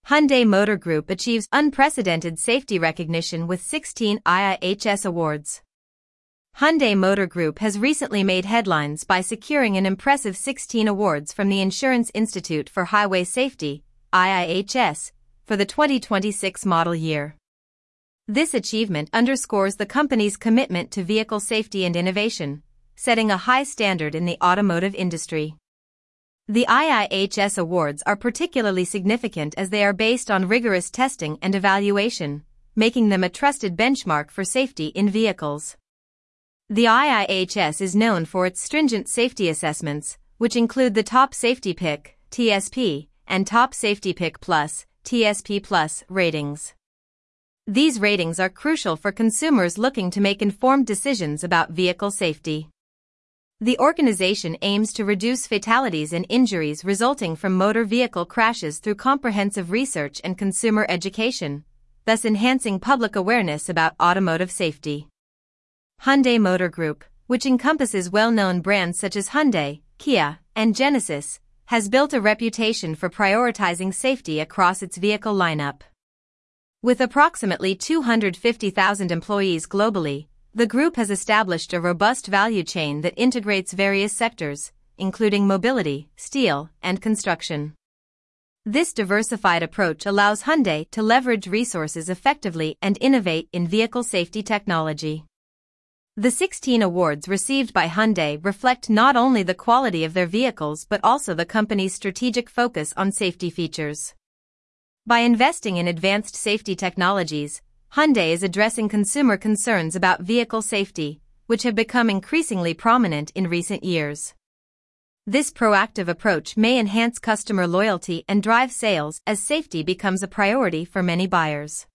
Hyundai Motor Group achieves unprecedented safety recognition with 16 IIHS awards. Hyundai Motor Group has recently made headlines by securing an impressive 16 awards from the Insurance Institute for Highway Safety, IIHS, for the 2026 model year. This achievement underscores the company's commitment to vehicle safety and innovation, setting a high standard in the automotive industry. The IIHS awards are particularly significant as they are based on rigorous testing and evaluation, making them a trusted benchmark for safety in vehicles. The IIHS is known for its stringent safety assessments, which include the Top Safety Pick (TSP) and Top Safety Pick Plus (TSP Plus) ratings. These ratings are crucial for consumers looking to make informed decisions about vehicle safety. The organization aims to reduce fatalities and injuries resulting from motor vehicle crashes through comprehensive research and consumer education, thus enhancing public awareness about automotive safety. Hyundai Motor Group, which encompasses well-known brands such as Hyundai, Kia, and Genesis, has built a reputation for prioritizing safety across its vehicle lineup. With approximately 250,000 employees globally, the group has established a robust value chain that integrates various sectors, including mobility, steel, and construction. This diversified approach allows Hyundai to leverage resources effectively and innovate in vehicle safety technology. The 16 awards received by Hyundai reflect not only the quality of their vehicles but also the company's strategic focus on safety features. By investing in advanced safety technologies, Hyundai is addressing consumer concerns about vehicle safety, which have become increasingly prominent in recent years. This proactive approach may enhance customer loyalty and drive sales as safety becomes a priority for many buyers.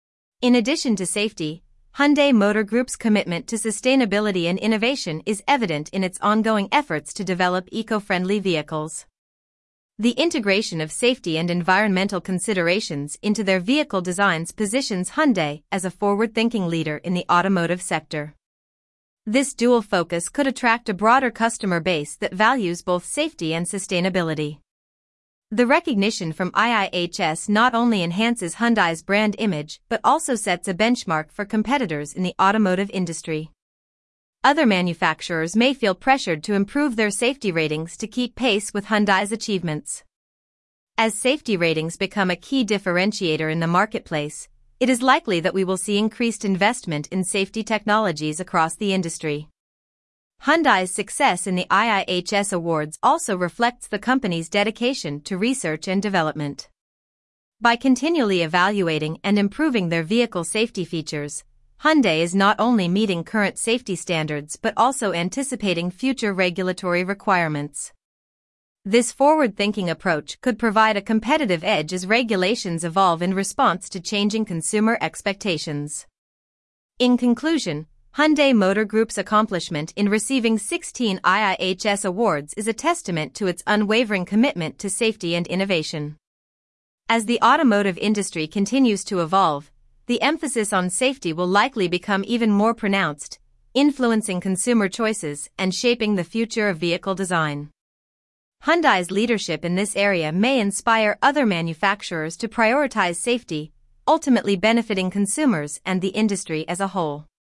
In addition to safety, Hyundai Motor Group's commitment to sustainability and innovation is evident in its ongoing efforts to develop eco-friendly vehicles. The integration of safety and environmental considerations into their vehicle designs positions Hyundai as a forward-thinking leader in the automotive sector. This dual focus could attract a broader customer base that values both safety and sustainability. The recognition from IIHS not only enhances Hyundai's brand image but also sets a benchmark for competitors in the automotive industry. Other manufacturers may feel pressured to improve their safety ratings to keep pace with Hyundai's achievements. As safety ratings become a key differentiator in the marketplace, it is likely that we will see increased investment in safety technologies across the industry. Hyundai's success in the IIHS awards also reflects the company's dedication to research and development. By continually evaluating and improving their vehicle safety features, Hyundai is not only meeting current safety standards but also anticipating future regulatory requirements. This forward-thinking approach could provide a competitive edge as regulations evolve in response to changing consumer expectations. In conclusion, Hyundai Motor Group's accomplishment in receiving 16 IIHS awards is a testament to its unwavering commitment to safety and innovation. As the automotive industry continues to evolve, the emphasis on safety will likely become even more pronounced, influencing consumer choices and shaping the future of vehicle design. Hyundai's leadership in this area may inspire other manufacturers to prioritize safety, ultimately benefiting consumers and the industry as a whole.